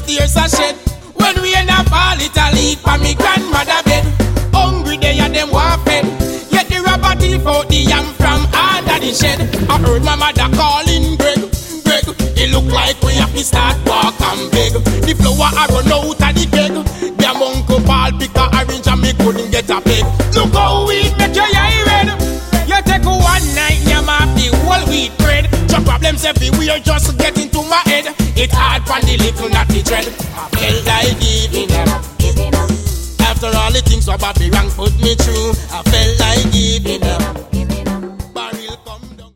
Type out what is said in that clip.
tears are shed. When we in a fall, it a leak for me grandmother bed. Hungry they and them war fed. Yet the robber thief out the yam from under the shed. I heard my mother calling Greg. Greg, it look like we have to start walk and beg. The flour I run out of the keg. Them uncle Paul pick a orange and me couldn't get a peg. Look how we make your eye red. You take one night, you have the whole wheat bread. Your problems everywhere just get into my head. It hard for the little not the dread. I felt like giving up. After all the things what Bobby Rank put me through, I felt